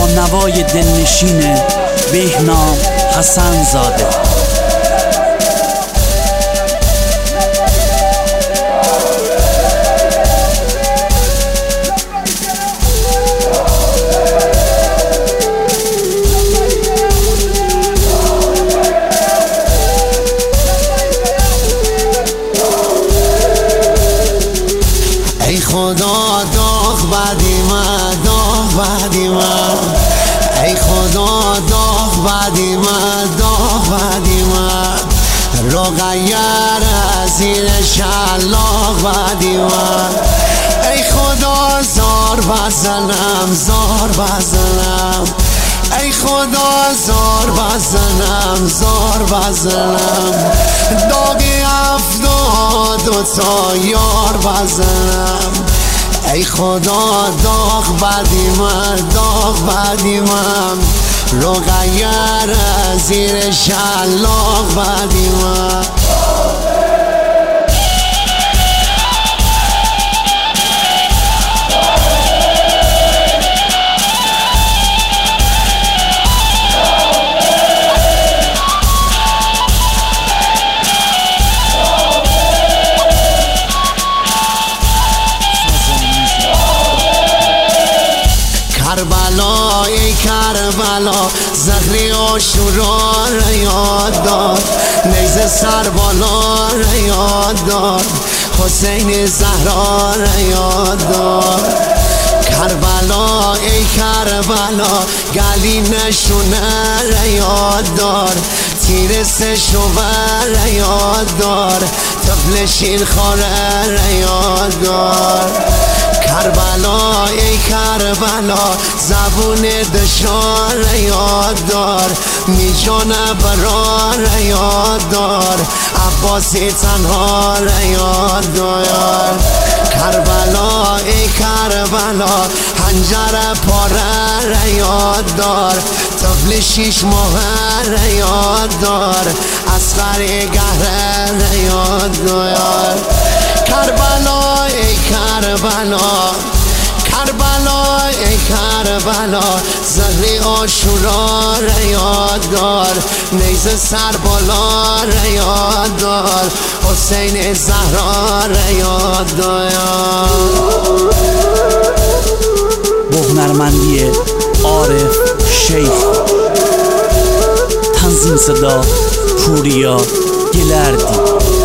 نوای دلنشین بهنام حسن زاده. ای خدا داغ بعدی من، داغ بعدی من، ای خدا داغ بعدی من، داغ بعدی من، رقیر از این شلاق بعدی من. ای خدا زار بزنم، زار بزنم، ای خدا زار بزنم، زار بزنم، داغی 72 تا یار بزنم. ای خدا داغ بعدی من، داغ بعدی من، رقیر زیر شلاق بعدی من. کربلا ای کربلا زخمی عاشورا را یاد دار، نیزه سر بالا را یاد دار، حسین زهرا را یاد دار. کربلا ای کربلا گلی نشونه را یاد دار، تیر سه شوور را یاد دار، طفل شیرخواره را یاد دار. کربلا ای کربلا زبون دشار یاد دار، میجان برار یاد دار، عباسی تنها یاد دار. کربلا ای کربلا حنجر پاره یاد دار، طفل 6 ماه یاد دار، اصغر گهره یاد دار. کربلا ای کربلا، کربلا ای کربلا زهر عاشورا را یاد دار، نیزه سر بالا را یاد دار، حسین زهرا را یاد دار. با هنرمندی عارف شیخ، تنظیم صدا پوریا گلردی.